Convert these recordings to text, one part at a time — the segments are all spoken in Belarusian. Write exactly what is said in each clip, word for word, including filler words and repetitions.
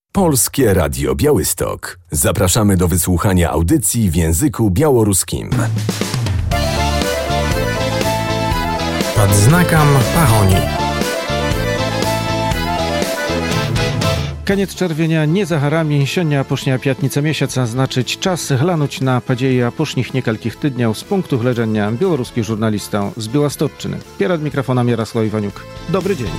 Polskie Radio Białystok. Zapraszamy do wysłuchania audycji w języku białoruskim. Pod znakом Pahoni. Koniec czerwienia nie za harami, сёння апошняя пятница месяца, значыць час глянуць на падзеі апошніх некалькіх тыдняў з пункту гледжання беларускіх журналістаў з Беласточчыны. Перад мікрафонам Ярослав Іванюк. Добрый дзень.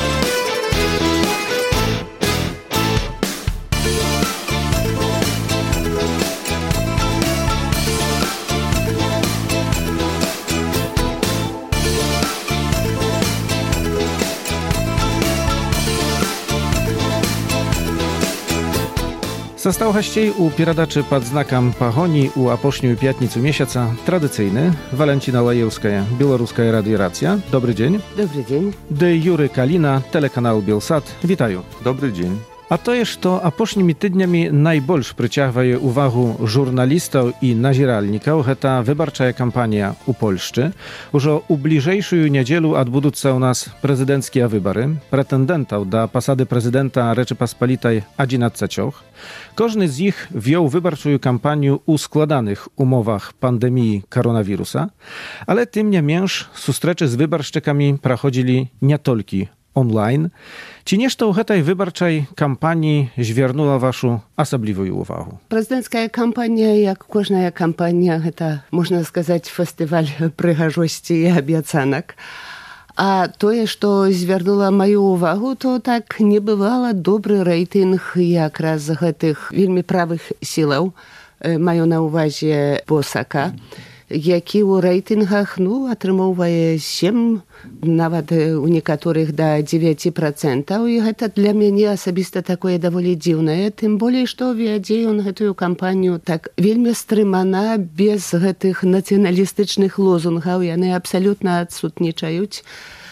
Zastał gościej u перадачы под знаком Пахони у апошнюю пятницу месяца традыцыйны Валентина Лаеўская, Белорусская радиорация. Добрый день. Добрый день. Де Юры Калина, телеканал Белсат. Вітаю. Добрый день. А тое, што апошнімі тыднямі найбольш прыцягвае увагу журналістаў і назіральнікаў, гэта выбарчая кампанія ў Польшчы. Ужо ў бліжэйшую нядзелу адбудуцца ў нас прэзідэнцкія выбары. Прэтэндэнтаў да пасады прэзідэнта Рэчыпаспалітай адзінаццаць. Кожны з іх вёў выбарчую кампанію ў складаных умовах пандэміі каронавіруса, але тым не менш сустрэчы з выбаршчыкамі праходзілі не толькі онлайн. Ці нешта ў гэтай выбарчай кампаніі звярнула вашу асаблівую увагу? Прэзідэнцкая кампанія, як кожная кампанія, гэта, можна сказаць, фестываль прыгажосці і абяцанак. А тое, што звярнула маю увагу, то так небывала добры рэйтынг якраз гэтых вельмі правых сілаў, маю на ўвазе Босака, які ў рэйтынгах, ну, атрымоўвае сем, нават у некаторых да дзевяць працэнтаў, і гэта для мяне асабіста такое даволі дзіўнае, тым болей, што вядзе ён гэтую кампанію так вельмі стрымана, без гэтых нацыяналістычных лозунгаў, яны абсалютна адсутнічаюць.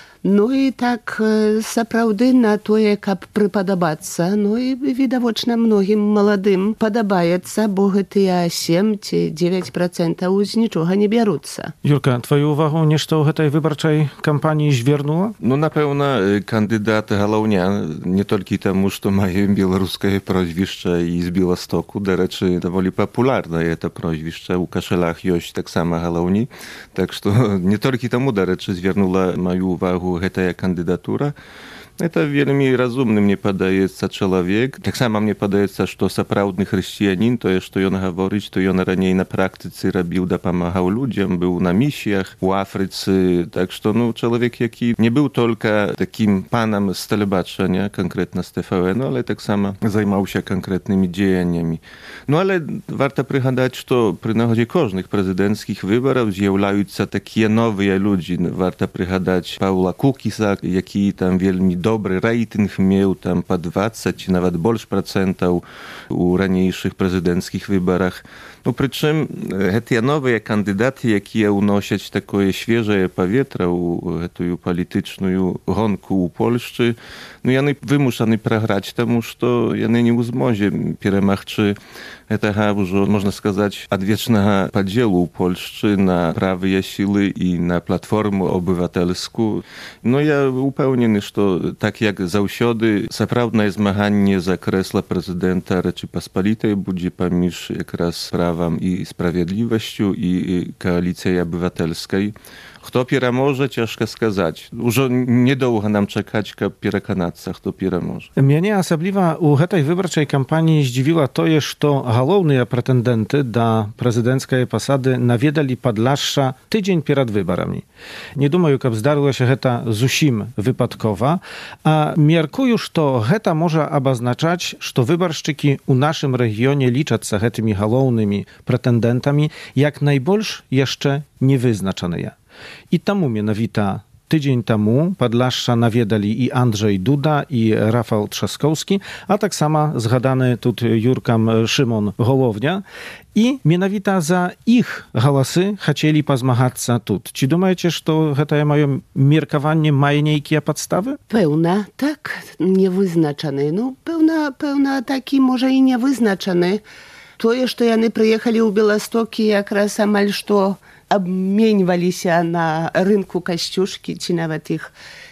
Ну і так сапраўды на тое, каб прыпадабацца, ну і відавочна многім маладым падабаецца, бо гэтыя сем ці дзевяць працэнтаў з нічога не бяруцца. Юрка, твою увагу нешта ў гэтай выбарчай кампаніі звярнула? Ну, напэўна, кандыдат галаўня, не толькі таму, што мае беларускае прозвішча і з Беластоку, дарэчы, даволі папулярнае это прозвішча, у кашалях ёсць таксама галаўні, так што не толькі таму, дарэчы, звярнула маю увагу гэтая кандыдатура. Это вельмі разумны, мне падаецца, чалавек. Таксама мне падаецца, што сапраўдны хрысціянін, тое, што ён гаворыць, то ён раней на практыцы рабіў, дапамагаў людзям, быў на місіях у Афрыцы. Так што, ну, чалавек, які не быў толькі такім панам з тэлебачання, канкрэтна з тэ вэ эн, але таксама займаўся канкрэтнымі дзеяннямі. Ну, але варта прыгадаць, што пры нагодзе кожных прэзідэнцкіх выбараў з'яўляюцца такія новыя людзі. Варта прыгадаць Паўла Кукіса, які там вельмі добры рэйтынг меў там па дваццаць, нават больш працэнтаў у ранейшых прэзідэнцкіх выбарах. Ну, прычым гэтыя новыя кандыдаты, якія ўносяць такое свежае паветра ў гэтую палітычную гонку ў Польшчы, ну, яны вымушаны праграць, таму што яны не ў змозе перамагчы гэтага ўжо, можна сказаць, адвечнага падзелу ў Польшчы на правыя сілы і на платформу абыватэльскую. Ну, я упэўнены, што так як заўсёды сапраўднае змаганне за крэсла прэзідэнта Рэчыпаспалітай будзе паміж якраз правам і справядлівасцю і кааліцыяй абыватэльскай. Хто пераможа, цяжка сказаць. Ужо недоўга нам чакаць, каб пераканацца, хто пераможа. Мяне асабліва ў гэтай выбарчай кампаніі здзівіла тое, што галоўныя прэтэндэнты да прэзідэнцкай пасады наведалі Падляшша тыдзень перад выбарамі. Не думаю, каб здарылася гэта зусім выпадкова, а мяркую, што гэта можа абазначаць, што выбаршчыкі ў нашым рэгіёне лічацца гэтымі галоўнымі прэтэндэнтамі як найбольш яшчэ невызначаныя. І таму менавіта тыдзень таму Падляшша наведалі і Анджэй Дуда, і Рафал Трzaskowski, а таксама згаданы тут Юркам Шымон Головня. І менавіта за іх галасы хацелі пазмагацца тут. Ці думаеце, што гэтае маё меркаванне мае нейкія падставы? Пэўна, так, невызначаны. Ну, пэўна, пэўна, такі, можа, і невызначаны. Тое, што яны прыехалі ў Беласток і якраз амаль што абменьваліся на рынку касцюшкі, ці нават іх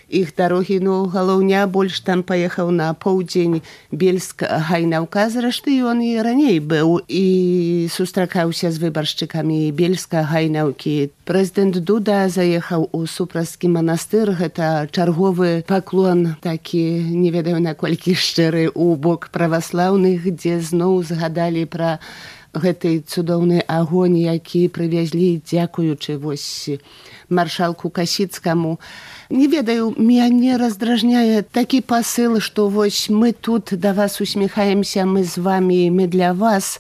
іх дарогі, ну, галоўня больш там паехаў на поўдзень Бельска-Гайнаўка, зрэшты, ён і раней быў і сустракаўся з выбаршчыкамі Бельска-Гайнаўкі. Прэзідэнт Дуда заехаў у Супрацкі манастыр, гэта чарговы паклон, такі, не ведаю, наколькі шчыры, у бок праваслаўных, дзе зноў згадалі пра гэты цудоўны агонь, які прывезлі, дзякуючы вось маршалку Касіцкаму. Не ведаю, мяне раздражняе такі пасыл, што вось мы тут да вас усміхаемся, мы з вамі, мы для вас.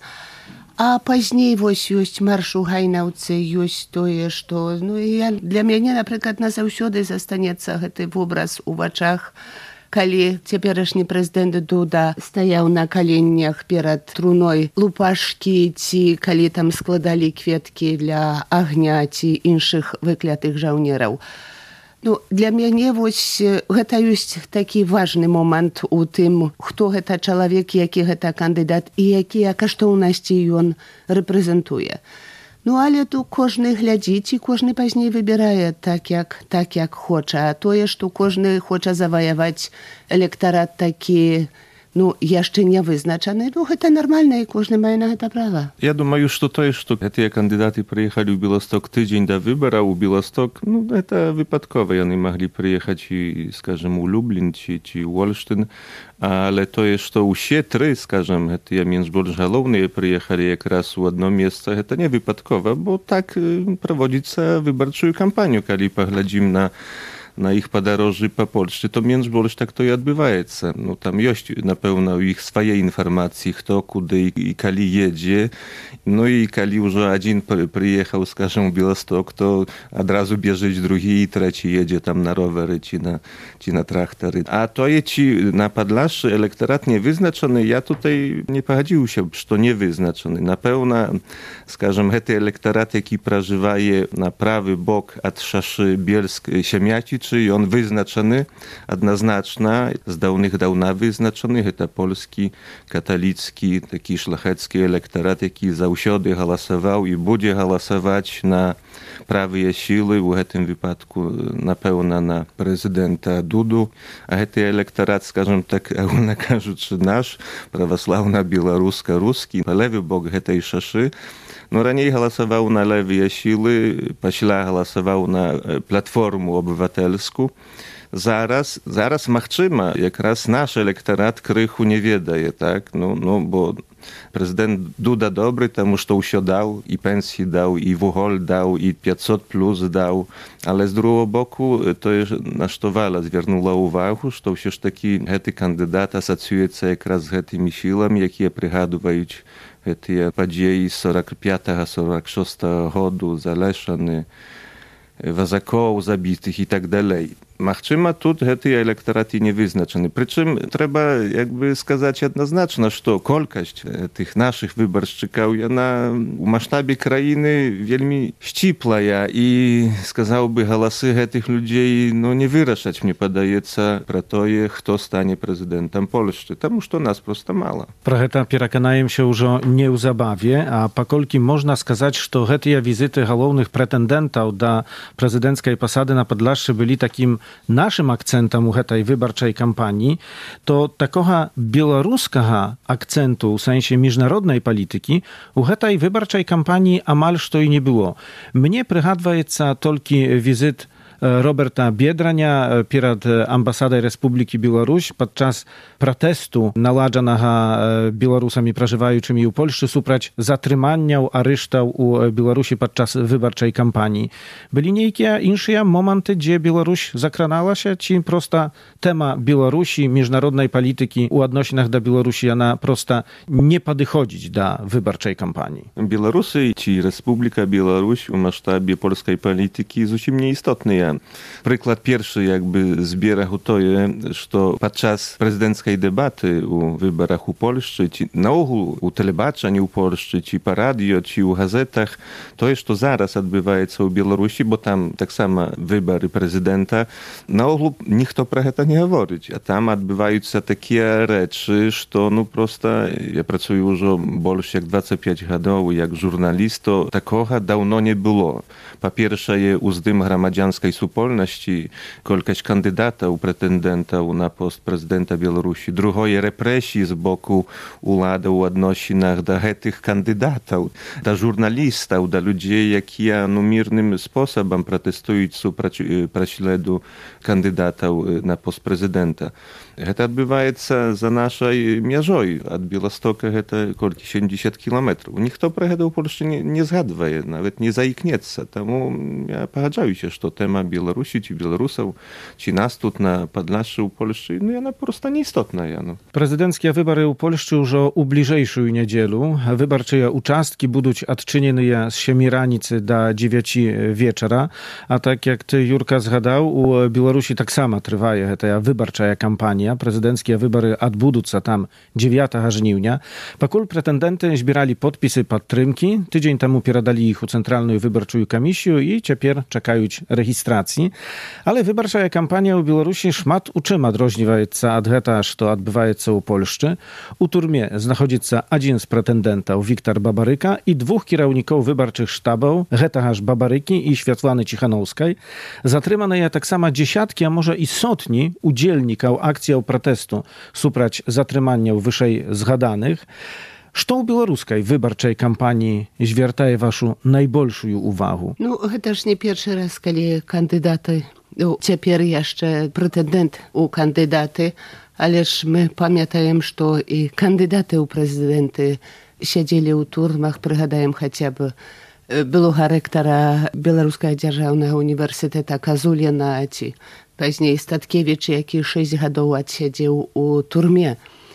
А пазней вось ёсць марш у Гайнаўцы, ёсць тое, што, ну, я, для мяне, напрыклад, назаўсёды застанецца гэты вобраз у вачах, калі цяперашні прэзідэнт Дуда стаяў на каленнях перад труной Лупашкі, ці калі там складалі кветкі для агня ці іншых выклятых жаўнераў. Ну, для мяне вось гэта ёсць такі важны момант у тым, хто гэта чалавек, які гэта кандыдат і якія каштоўнасці ён рэпрэзентуе. Ну, але тут кожны глядзіць і кожны пазней выбірае так, як, так, як хоча. А тое, што кожны хоча заваяваць электарат такі, ну, яшчэ не вызначаны, ну, гэта нармальна, і кожны мае на гэта права. Я думаю, што тое, што гэтыя кандыдаты прыехалі ў Беласток тыдзень да выбараў у Беласток, ну, гэта выпадкова. Яны маглі прыехаць і, скажем, у Люблін ці, ці ў Ольштын, але тое, што ўсе тры, скажем, гэтыя менш больш галоўныя прыехалі якраз у адно месца, гэта не выпадкова, бо так праводзіцца выбарчую кампанію, калі паглядзім на на іх падарожжы па Польшчы, то менш больш так то і адбываецца. Ну, там ёсць, напэўна, у іх свае інфармацыі, хто, куды і калі едзе. Ну і калі ўжо адзін прыехаў, скажем, у Беласток, то адразу бежыць другі і трэці едзе там на ровары ці на, ці на трактары. А тое, ці на Падлашшы электарат не вызначаны, я tutaj не пагадзіўся, што не вызначаны. Напэўна, скажем, гэты электарат, які пражывае на правы бок ад шашы Бельск-Сямяціч, ён вызначаны адназначна, з даўных-даўна вызначаны. Гэта польскі, каталіцкі, такі шлахецкі электарат, які заўсёды галасаваў і будзе галасаваць на правыя сілы, у гэтым выпадку, напэўна, на прэзідэнта Дуду. А гэты электарат, скажем так, агульна кажучы, наш, праваслаўна-беларуска-рускі, левы бок гэтай шашы, no раней галасаваў на левыя сілы, пасля галасаваў на платформу абыватэльскую. Зараз, зараз магчыма, якраз наш электарат крыху не ведае, так? Ну, ну, бо прэзідэнт Дуда добры, таму што ўсё даў, і пенсіі даў, і вуголь даў, і пятьсот плюс даў. Але з другого боку, тое, на што Валя звярнула ўвагу, што ўсё ж такі гэты кандыдат асацыюецца якраз з гэтымі сіламі, якія прыгадваюць гэтыя падзеі сорок пятага сорок шостага году, Залешаны, вазакоў забітых і так далей. Магчыма, тут гэтыя электараты не вызначаны. Прычым, трэба, як бы сказаць адназначна, што колькасць тых нашых выбаршчыкаў, яна ў маштабе краіны вельмі шчыплая, і, сказаў бы, галасы гэтых людзей, ну, не вырашаць, мне падаецца, пра тое, хто стане прэзідэнтам Польшчы, таму што нас проста мала. Пра гэта пераканаемся ўжо неўзабаве, а паколькі можна сказаць, што гэтыя візіты галоўных прэтэндэнтаў да прэзідэнцкай пасады на Падлашшы былі такім нашым акцэнтам у гэтай выбарчай кампаніі, то такога беларускага акцэнту ў сэнсе міжнароднай палітыкі у гэтай выбарчай кампаніі амаль што і не было. Мне прыгадваецца толькі візіт Роберта Бедраня перад амбасадай Рэспублікі Беларусь падчас пратэсту, наладжанага беларусамі, пражываючымі ў Польшчы, супраць затрыманняў, арыштаў у Беларусі падчас выбарчай кампаніі. Былі нейкія іншыя моманты, дзе Беларусь закраналася, ці проста тэма Беларусі, міжнароднай палітыкі ў адносінах да Беларусі, яна проста не падыходзіць да выбарчай кампаніі? Беларусы ці Рэспубліка Беларусь у маштабе польскай палітыкі зусім неістотныя. Прыклад першы, як бы, з берагу тое, што падчас прэзідэнцкай дэбаты ў выбарах у Польшчы, ці наогул у тэлебачанні ў Польшчы, ці па радыё, ці ў газетах, тое, што зараз адбываецца ў Беларусі, бо там таксама выбары прэзідэнта, наогул ніхто пра гэта не гаворыць. А там адбываюцца такія рэчы, што, ну, проста, я працую ўжо больш як дваццаць пяць гадоў як журналіст, то такога даўно не было. Па-першае, уздым грамадзянскай супольнасці, колькасць кандыдатаў, прэтэндэнтаў на пост прэзідэнта Беларусі. Другое, рэпрэсіі з боку ўладаў у адносінах да гэтых кандыдатаў, да журналістаў, да людзей, якія ну, мірным спосабам пратэстуюць супраць праследу кандыдатаў на пост прэзідэнта. Гэта адбываецца за нашай мяжой. Ад Беластока гэта колькі сямдзесят кіламетраў. Ніхто пра гэта ў Польшчы не, не згадвае, нават не заікнецца. Таму я пагаджаюся, што тэма Беларусі ці беларусаў, ці нас тут на Падляшшы ў Польшчы, ну яна проста неістотная. Ну. Прэзідэнцкія выбары ў Польшчы ўжо ў бліжэйшую нядзелу. Выбарчыя участкі будуць адчыненыя з сямі раніцы да дзевяці вечара. А так як ты, Юрка, згадаў, у Беларусі таксама трывае гэтая выбарчая кампанія. Прэзідэнцкія выбары адбудуцца там дзевятага жніўня. Пакуль прэтэндэнты збіралі подпісы падтрымкі, тыдзень таму перадалі іх у цэнтральную выбарчую камісію і цяпер чакаюць рэгістрацыі. Але выбарчая кампанія ў Беларусі шмат у чым адрозніваецца ад гэта, што адбываецца ў Польшчы. У турме знаходзіцца адзін з прэтэндэнтаў, Віктар Бабарыка, і двух кіраўнікоў выбарчых штабаў, гэтага ж Бабарыкі і Святланы Ціханаўскай. Затрыманыя таксама дзесяткі, а можа і сотні удзельнікаў акцыяў пратэсту супраць затрыманняў вышэй згаданых. Што ў беларускай выбарчай кампаніі звяртае вашу найбольшую увагу? Ну, гэта ж не першы раз, калі кандыдаты, ну, цяпер яшчэ прэтэндэнт у кандыдаты, але ж мы памятаем, што і кандыдаты ў прэзідэнты сядзелі ў турмах, прыгадаем хаця б былога рэктара Беларускага дзяржаўнага універсітэта Казуліна, ці пазней Статкевіч, які шэсць гадоў адсядзеў у турме.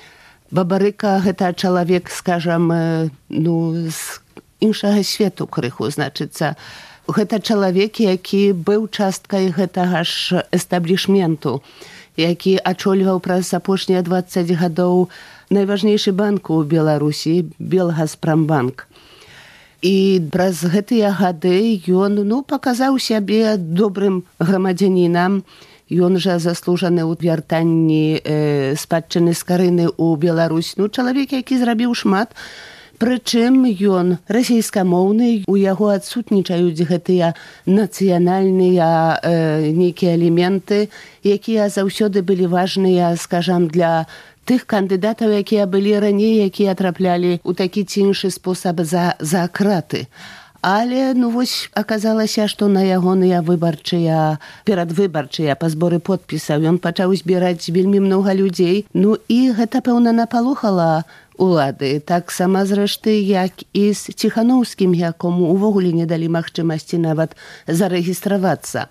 Бабарыка – гэта чалавек, скажам, ну, з іншага свету крыху, значыцца. Гэта чалавек, які быў часткай гэтага ж эстаблішменту, які ачольваў праз апошнія дваццаць гадоў найважнейшы банк у Беларусі, Белгазпрамбанк. І праз гэтыя гады ён, ну, паказаў сябе добрым грамадзянінам. Ён жа заслужаны ў вяртанні э, спадчыны з Карыны ў Беларусь. Ну, чалавек, які зрабіў шмат. Прычым ён расійскамоўны, у яго адсутнічаюць гэтыя нацыянальныя э, нейкія элементы, якія заўсёды былі важныя, скажам, для тых кандыдатаў, якія былі раней, якія траплялі ў такі ці іншы спосаб за, за краты. Але, ну, вось, аказалася, што на ягоныя выбарчыя, перадвыбарчыя па зборы подпісаў ён пачаў збіраць вельмі многа людзей. Ну, і гэта, пэўна, напалохала улады. Таксама, зрэшты, як і з Ціханаўскім, якому увогуле не далі магчымасці нават зарэгістравацца.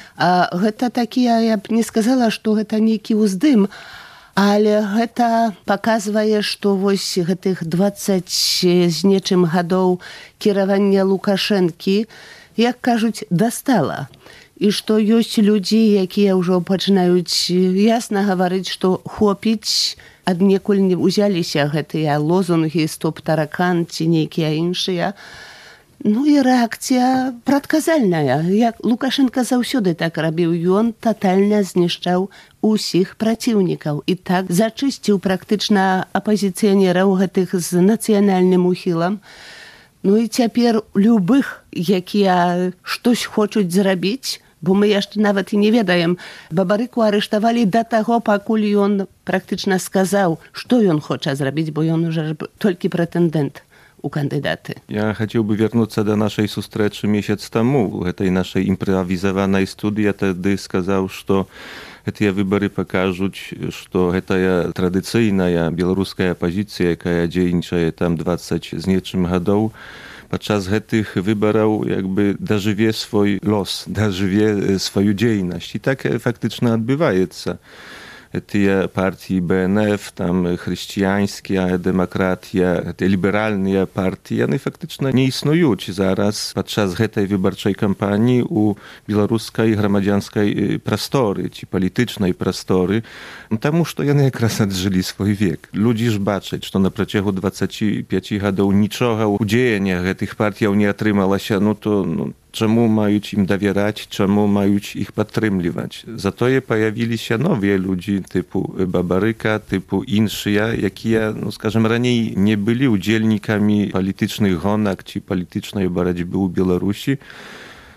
А гэта такі, я б не сказала, што гэта нейкі ўздым, але гэта паказвае, што вось гэтых дваццаць з нечым гадоў кіравання Лукашэнкі, як кажуць, дастала. І што ёсць людзі, якія ўжо пачынаюць ясна гаварыць, што хопіць, аднекуль не ўзяліся гэтыя лозунгі «Стоп-таракан» ці нейкія іншыя. Ну і рэакцыя прадказальная. Як Лукашенка заўсёды так рабіў, ён татальна знішчаў усіх праціўнікаў і так зачысціў практычна апазіцыянераў гэтых з нацыянальным ухілам. Ну і цяпер любых, якія штось хочуць зрабіць, бо мы яшчэ нават і не ведаем, Бабарыку арыштавалі да таго, пакуль ён практычна сказаў, што ён хоча зрабіць, бо ён уже толькі прэтэндэнт у кандыдаты. Я хацеў бы вярнуцца да нашай сустрэчы месяц таму. У гэтай нашай імправізаванай студыі я тады сказаў, што гэтыя выбары пакажуць, што гэтая традыцыйная беларуская апазіцыя, якая дзейнічае там дваццаць з нечым гадоў, падчас гэтых выбараў як бы дажыве свой лос, дажыве сваю дзейнасць. І так фактычна адбываецца. Тыя партии бэ эн эф, там хрысціянскія дэмакратія, тыя ліберальныя партыі, яны фактычна не існуюць зараз падчас гэтай выбарчай кампаніі ў беларускай грамадзянскай прасторы ці палітычнай прасторы, таму што яны якраз аджылі свой век. Людзі ж бачаць, што на працягу дваццаці пяці гадоў нічога ў дзеяннях гэтых партыяў не атрымалася, ну то ну, чаму маюць ім давяраць, чаму маюць іх падтрымліваць. Затое паявіліся новыя людзі тыпу Бабарыка, тыпу іншыя, якія, ну, скажем, раней не былі удзельнікамі палітычных гонак ці палітычнай барацьбы ў Беларусі.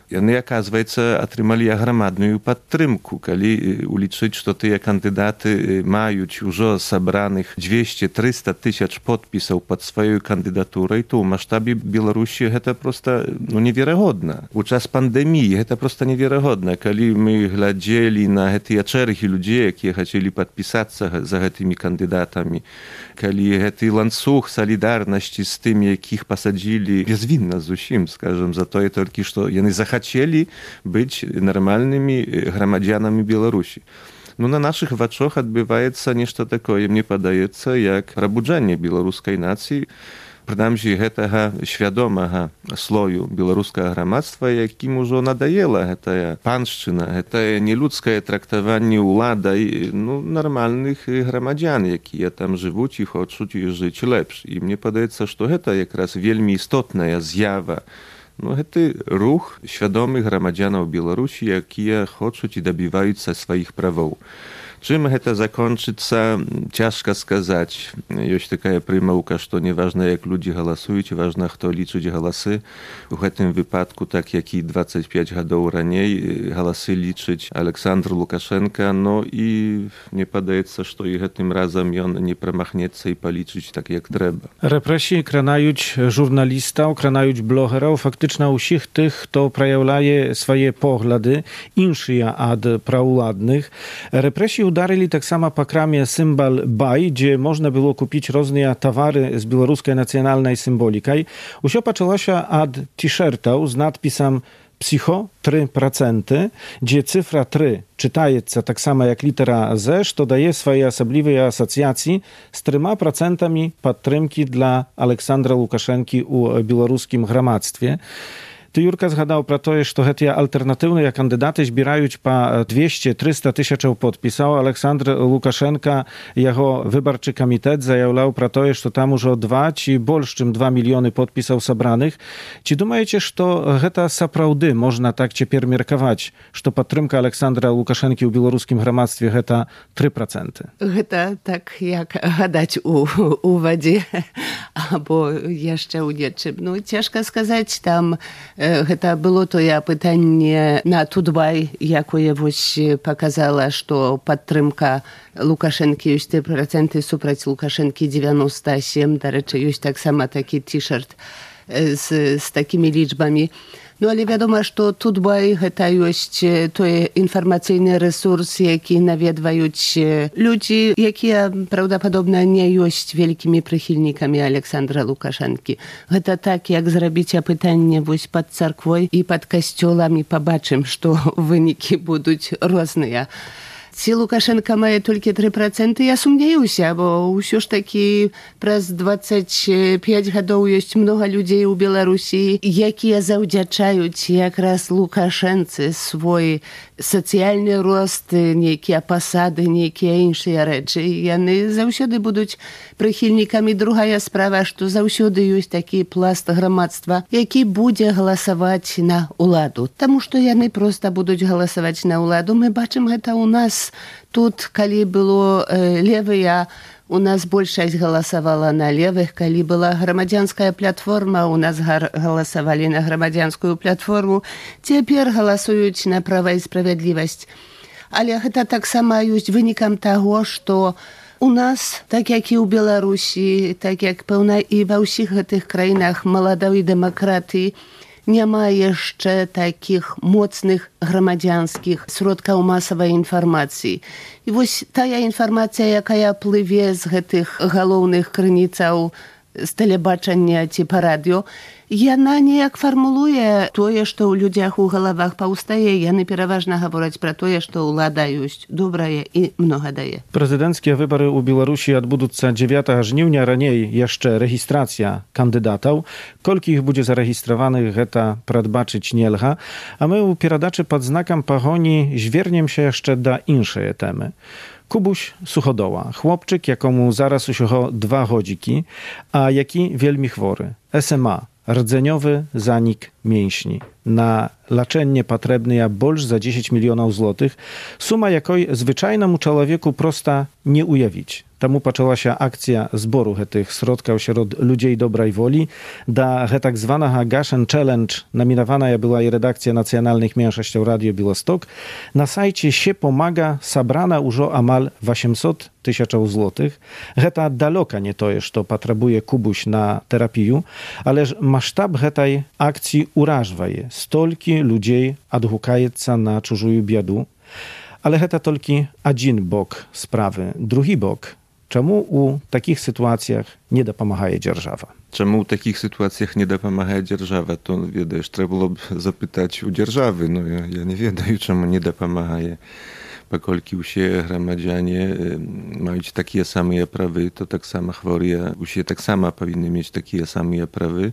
Яны, оказывается, атрымалі аграмадную падтрымку, калі улічыць, што тыя кандыдаты маюць ужо сабраных двести-триста тысяч подпісаў пад сваёй кандыдатурай, то ў маштабе Беларусі гэта просто ну, неверагодна. У час пандэміі гэта просто неверагодна, калі мы глядзелі на гэтыя чэргі людзей, якія хацелі падпісацца за гэтымі кандыдатамі, калі гэты ланцуг салідарнасці з тымі, якіх пасадзілі безвінна зусім, скажем, за тое толькі, што яны захацелі Chcieli być normalnymi громадянами Беларуси. No na naszych oczach odbywa się nieszto takoje, mnie podaje się, jak probudzenie białoruskiej nacji, przynajmniej tego świadomego sloju białoruskiego громадства, jakim już nadajela ta panszczyna, ta nieludzkie traktowanie władzy no, normalnych громадян, jakie tam żyją i chcą żyć lepiej. I mnie podaje się, że to jak raz wielmi istotna zjawa. No, гэта рух świadomych громадянаў Беларусі, якія хочуць і дабіваюцца сваіх правоў. Чым гэта закончыцца, цяжка сказаць. Ёсць такая прымаўка, што не важна, як людзі галасуюць, важна, хто лічыць галасы. У гэтым выпадку, так як і двадцать пять гадоў раней, галасы лічыць Александр Лукашенко, но і мне падаецца, што і гэтым разам ён не прамахнецца і палічыць так, як трэба. Рэпрэсіі кранаюць журналістаў, кранаюць блогераў, фактычна ўсіх тых, хто праяўляе свае погляды, іншыя ад праўладных. Рэпрэсіі udarili tak samo po kramie Symbol Buy, gdzie można było kupić różne towary z białoruskiej nacjonalnej symbolikai. Usio zaczęła się od t-shirtów z nadpisem Psycho trzy procent, gdzie cyfra trzy czytaje się tak samo jak litera Z, to daje swojej osobliwej asocjacji z trzyma procentami podtrzymki dla Aleksandra Łukaszenki u białoruskim gromadztwie. Ty, Jurka, zgadał про to, że te alternatywne kandydaty zbierają po dwieście-trzysta tysięcy podpisów. Aleksandr Łukaszenka, jego wyborczy komitet zajawiał про to, że tam już dwa, czy больше, dwa miliony podpisów zebranych. Czy думаете, że to saprawdy można tak ciepер мерковать, że podtrzymka Aleksandra Łukaszenki w białoruskim gromadztwie to trzy procent? To tak jak gadać u, u wodzie, albo jeszcze u nieczym. No, ciężko сказать, tam Гэта было тое пытанне на Тутбай, якое вось паказала, што падтрымка Лукашэнкі ёсць тры працэнты, супраць Лукашэнкі девяносто семь. Дарэчы, ёсць таксама такі t-shirt з, з такімі лічбамі. Ну, але вядома, што Тутбай гэта ёсць той інфармацыйны рэсурс, які наведваюць людзі, якія, праўдападобна, не ёсць вялікімі прыхільнікамі Александра Лукашэнкі. Гэта так, як зрабіць апытанне вось пад царквой і пад касцёламі, пабачым, што вынікі будуць розныя. Ці Лукашенко мае толькі тры проценты, я сумняюся, бо ўсё ж такі праз двадцать пять гадоў ёсць многа людзей у Беларусі, якія заўдзячаюць якраз Лукашэнцы свой сацыяльны рост, нейкія пасады, нейкія іншыя рэчы. Яны заўсёды будуць прыхільнікамі. Другая справа, што заўсёды ёсць такі пласт грамадства, які будзе галасаваць на ўладу. Таму што яны проста будуць галасаваць на ўладу. Мы бачым гэта ў нас. Тут, калі было э, левыя, у нас большасць галасавала на левых. Калі была грамадзянская платформа, у нас галасавалі на грамадзянскую платформу. Цяпер галасуюць на права і справядлівасць. Але гэта таксама ёсць вынікам таго, што у нас, так як і ў Беларусі, так як пэўна і ва ўсіх гэтых краінах маладой дэмакратыі, няма яшчэ такіх моцных грамадзянскіх сродкаў масавай інфармацыі. І вось тая інфармацыя, якая плыве з гэтых галоўных крыніцаў з тэлебачання ці па радыё, яна неяк фармулуе тое, што ў людзях у галавах паўстае. Яны пераважна гавораць пра тое, што ўлада ёсць добрая і многа дае. Prezydenckie wybory u Białorusi odbędą dziewiątego żniwnia, raniej jeszcze rejestracja kandydatów. Kolki ich będzie zarejestrowanych, to przedbaczyć nie lcha. A my u Pieradaczy pod znakiem pogoni zwierniemy się jeszcze do innej temy. Kubuś Suchodoła, chłopczyk, jakomu zaraz usiucho dwa godziki, a jaki wielmi chwory. S M A, rdzeniowy zanik mięśni. na leczenie potrzebne больше za dziesięć milionów złotych, suma jakoj zwyczajnemu człowieku prosta nie ujawić. Temu poczęła się akcja zboru tych środków wśród ludzi dobrej woli. Da tak zwanego Gashen Challenge nominowana była i redakcja Nacjonalnych Mniejszości Radio Białystok. Na sajcie się pomaga sabrana już amal osiemset tysięcy złotych. Heta daleka nie to jest, to potrzebuje kubuś na terapię, ale masштаб tej akcji urażwa je. Stolki ludzi odhukajeca na czużuju biedu. Ale heta tylko jeden bok sprawy. Drugi bok. Czemu u takich sytuacjach nie dopomaga dzierżawa? Czemu u takich sytuacjach nie dopomaga dzierżawa? To, wiesz, trzeba byłoby zapytać u dzierżawy. No ja, ja nie wiem, czemu nie dopomaga. Pokolki u się gromadzianie mają takie same prawy, to tak samo chorzy u się tak samo powinny mieć takie same prawy.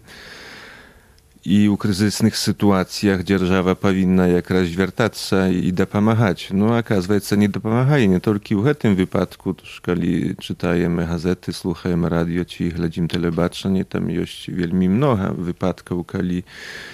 I u kryzysnych sytuacjach dzierżawa powinna jakraś zwiertać się i dopomagać. No, okazuje nie dopomaga nie tylko w tym wypadku, kiedy czytajemy gazety, słuchamy radio, czy śledzimy telebaczenie, tam jest wielmi mnogo wypadków, kiedy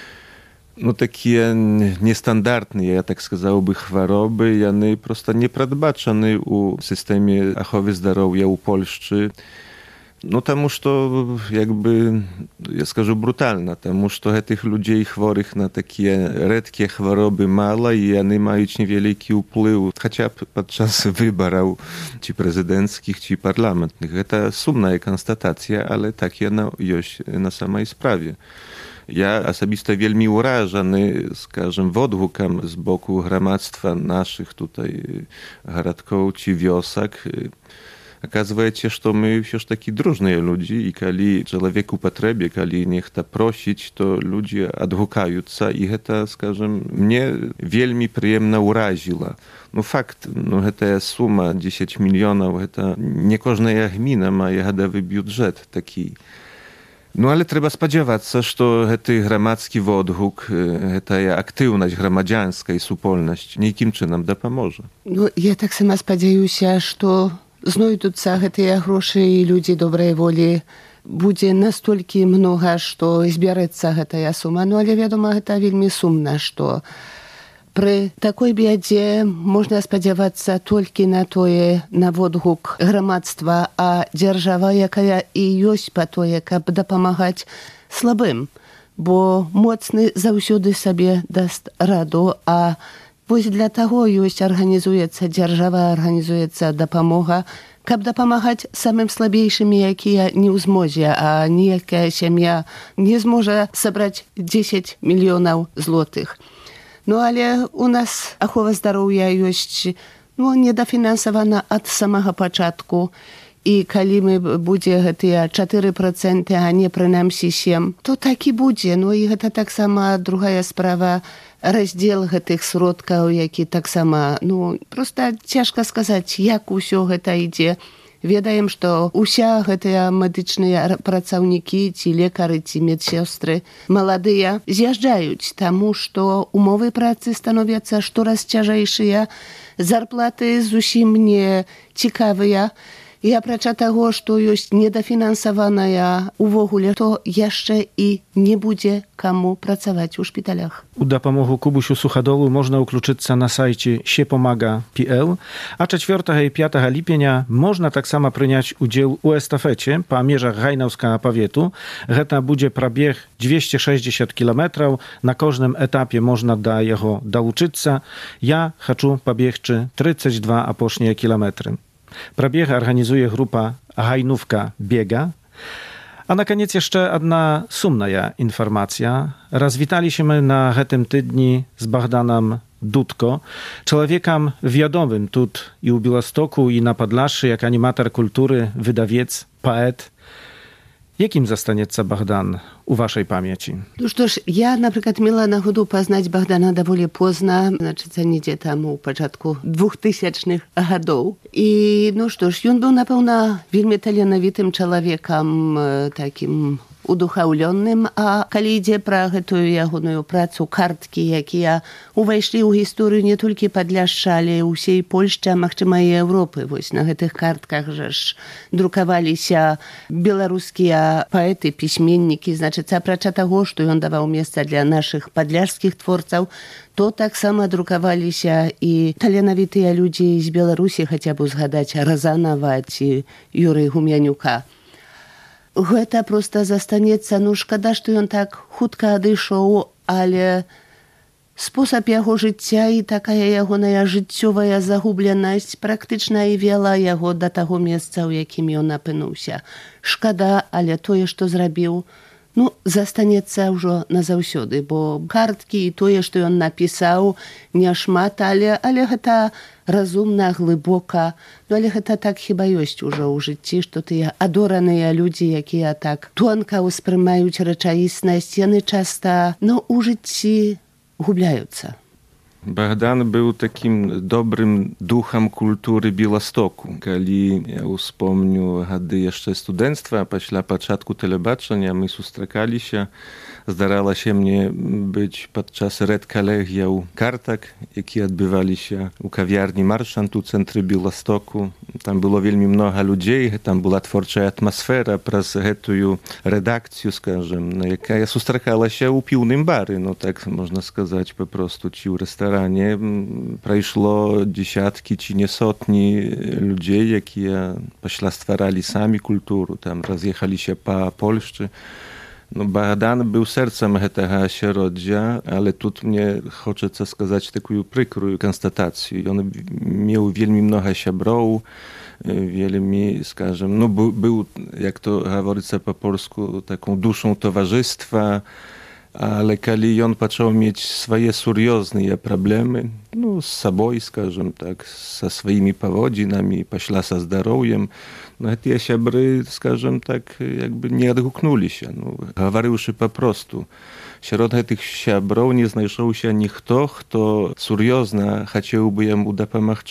no takie niestandardne, ja tak сказałby, choroby, one prosto nie przedbaczone u systemie ochrony zdrowia u Polski. No temu, to jakby, ja скажу brutalna, temu, że tych ludzi chorych na takie rzadkie choroby mało i one mają niewielki wpływ, chociaż podczas wyborów, czy prezydenckich, czy parlamentnych. To sumna konstatacja, ale takie no, jest na samej sprawie. Ja osobiście wielmi urażony, skażem, odgłukam z boku gromadztwa naszych tutaj городków czy wiosek. Оказывается, что мы все ж таки дружные люди, и когда человек в потребе, когда нехта просить, то люди отгукаются, и это, скажем, мне вельми приемно уразило. Ну, факт, ну, это сумма dziesięć milionów, это не кожная гмина має годовий бюджет такий. No ale trzeba spodziewać się, że ten gromadzki odgłuk, ta aktywność gromadziańska i supolność nikim czynem dopomoże. No, ja tak sama spodzieję się, że znajduться гэтыя грошы і людзі добрай волі будзе настолькі многа, што збярэцца гэтая сума. Ну, але, вядома, гэта вельмі сумна, што пры такой бядзе можна спадзявацца толькі на тое, на водгук грамадства, а дзяржава, якая і ёсць па тое, каб дапамагаць слабым, бо моцны заўсёды сабе даст раду, а вось для таго ёсць арганізуецца дзяржава, арганізуецца дапамога, каб дапамагаць самым слабейшым, якія не ў змозе, а ніякая сям'я не зможа сабраць дзесяць мільёнаў злотых. Ну, але у нас ахова здароўя ёсць, ну, недафінансавана ад самага пачатку. І калі мы будзе гэтыя чатыры працэнты, а не прынамсі сем, то так і будзе. Ну, і гэта таксама другая справа, раздзел гэтых сродкаў, які таксама, ну, проста цяжка сказаць, як усё гэта ідзе. Ведаем, што уся гэтыя медычныя працаўнікі, ці лекары, ці медсёстры маладыя з'язджаюць, таму што умовы працы становяцца штораз цяжэйшыя, зарплаты зусім не цікавыя. І апрача таго, што ёсць недафінансаваная увогуле, то яшчэ і не будзе каму працаваць у шпіталях. У дапамогу Кубусю Суходолу можна ўключыцца на сайце сепомага кропка пі ел, а czwartego i piątego lipenia można tak samo przyjąć udział u estafecie po mierzach Gajnowskiego powietu. Гэта będzie prabieg dwieście sześćdziesiąt kilometrów, na każdym etapie można do jego dołączyć. Ja chcę pobiegć trzydzieści dwa apocznie kilometry. Prabieg organizuje grupa Gajnówka Biega. A na koniec jeszcze jedna sumna informacja. Rozwitaliśmy na tym tydni z Bogdanem Dudko, człowiekiem wiadomym tu i u Białegostoku, i na Podlaszy, jak animator kultury, wydawiec, poet. Jakim zostaniecie Bogdan u waszej pamięci? Ну што ж, я, напрыклад, мела нагоду пазнаць Богдана даволі позна, значыцца, недзе там у пачатку двухтысячных гадоў. І, ну што ж, ён быў, напэўна, вельмі таленавітым чалавекам, такім удухаўлённым, а калі ідзе пра гэтую ягоную працу карткі, якія увайшлі ў гісторыю не толькі Падляшша, але і ўсей Польшчы, а магчыма і Еўропы. Вось на гэтых картках жа ж друкаваліся беларускія паэты, пісьменнікі, значыцца, апрача таго, што ён даваў месца для нашых падляшскіх творцаў, то таксама друкаваліся і таленавітыя людзі з Беларусі, хаця б узгадаць Разанава ці Юрыя Гумянюка. Гэта проста застанецца, ну шкада, што ён так хутка адышоў, але спосаб яго жыцця і такая ягоная жыццёвая загубленасць практычна і вела яго да таго месца, у якім ён апынуўся. Шкада, але тое, што зрабіў, ну, застанецца ўжо назаўсёды, бо карткі і тое, што ён напісаў, няшмат, але, але гэта разумна, глыбока. Ну, але гэта так хіба ёсць ужо ў жыцці, што тыя адораныя людзі, якія так тонка ўспрымаюць рэчаіснасць, яны часта, ну, у жыцці губляюцца. Богдан był takim dobrym duchem kultury Białegostoku. Kiedy ja wspomnę gdy jeszcze studenctwa, a pісля początku telebaczenia my sustrzekali się, zdarała się mnie być podczas redkolegiał kartak, jakie odbywali się u kawiarni Marszant u centrum Białegostoku. Tam było wielmi mnogo ludzi, tam była twórcza atmosfera przez tę redakcję, скажем, jaka ja sustrzekała się u piwnym bary, no tak można сказать po prostu, ci u restauranie. Przeszło dziesiątki czy nie sotni ludzi, jakie pісля stwarali sami kulturę, tam rozjechali się po Polsce. No, Bogdan był sercem tego ośrodka, ale tu mnie хочется сказать taką przykrą konstatację. On miał wielmi mnogo siabrów, wielmi, скажем, no, był, był, jak to говорится po polsku, taką duszą towarzystwa, ale kiedy on zaczął mieć swoje seriozne problemy, no, z sobą, скажем tak, ze swoimi powodzinami, після ze zdrowiem, no, te siabry, скажем tak, jakby nie odguknęli się. No, говоривши po prostu. Wśród tych siabrów nie znajdował się nikt, kto serioznie chciałby jemu dopomóc.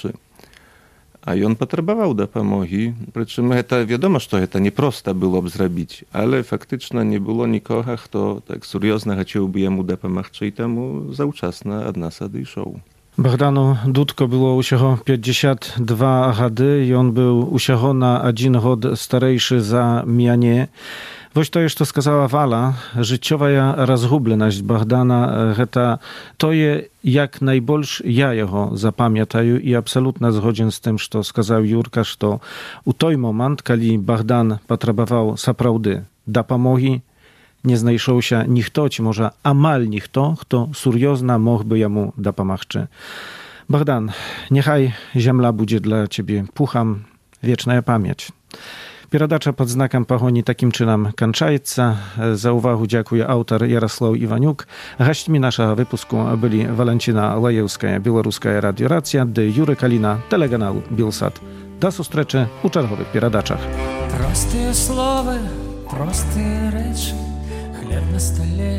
A on potrzebował dopomogi, przy czym to wiadomo, że to nieprosto byłoby zrobić, ale faktycznie nie było nikogo, kto tak serioznie chciałby jemu dopomóc i temu zauczasna od nas odeszł. Богдану Дудко było усього pięćdziesiąt dwa gady i on był усього na один год старейszy za mnie. Woś to już to skazała Wala, życiowa rozgubleność Bogdana, to, to je jak najbolsz ja jego zapamiętаю i absolutnie zgodzien z tym, co skazał Jurkasz, to u той moment, kiedy Bogdan potrzebował saprawdy dopomogi, nie znajdował się nikt, czy może amal nikt, kto seriozna mógłby jemu dopomóc. Bogdan, niechaj ziemia będzie dla ciebie pucham, wieczna pamięć. Перадача пад знакам пагоні такім чынам канчаецца. За ўвагу дзякуе аўтар Яраслаў Іванюк. Гасцьмі нашага выпуску былі Валанціна Лаеўская, беларуская радыёрацыя, ды Юры Каліна, тэлеканал Білсат. Да сустрэчы ў чарговых перадачах. Простыя словы, простыя рэчы, хлеб на стале,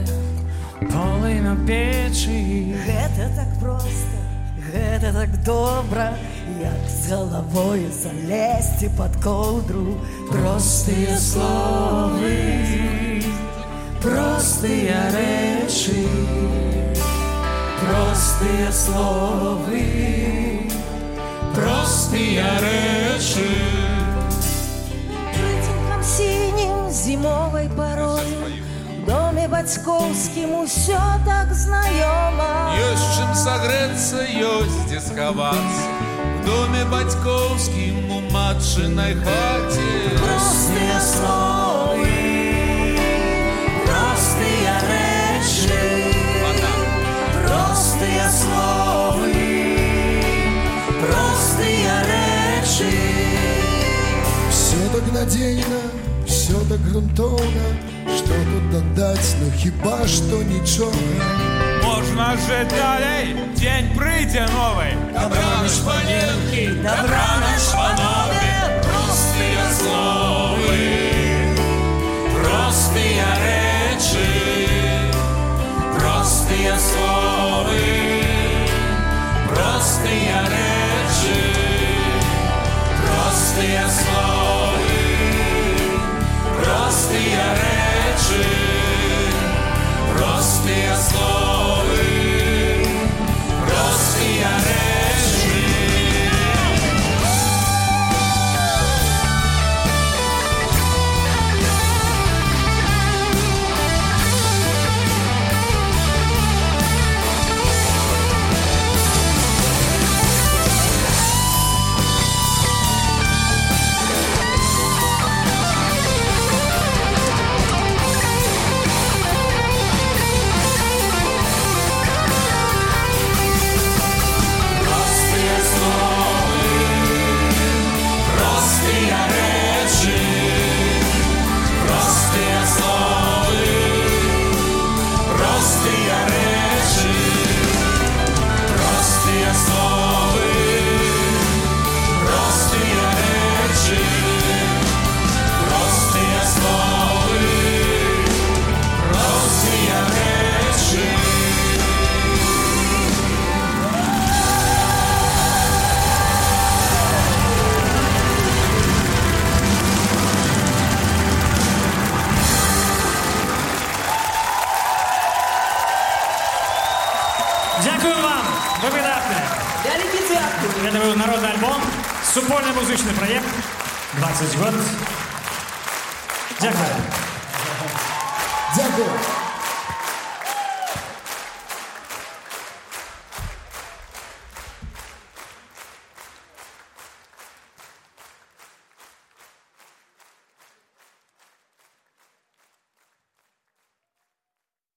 полымя печы. Гэта так проста, гэта так добра, як з галавою залезці пад коўдру. Простыя словы, простыя рэчы, простыя словы, простыя рэчы. Прыцемкам сінім зімовай парой, у доме бацькоўскім усё так знаёма. Ёсць чым сагрэцца, ёсць дзе схавацца, у доме бацькоўскім у матчынай хаце. Простыя словы, простыя рэчы, простыя словы, простыя рэчы. Все так надзейна, все так грунтоўна, што тут дадаць, ну хіба што нічога. Можна жыць далей, дзень прыйдзе новы. Добранач паненкі, добранач панове. Простыя словы, простыя рэчы, простыя словы, простыя рэчы, простыя словы, простыя рэчы. речі, прості слови, прості речі. Дякую вам, ви видатні. Великий дякую. Это был народный альбом, супольный музычный проект, двадцать год. Дякую. Дякую.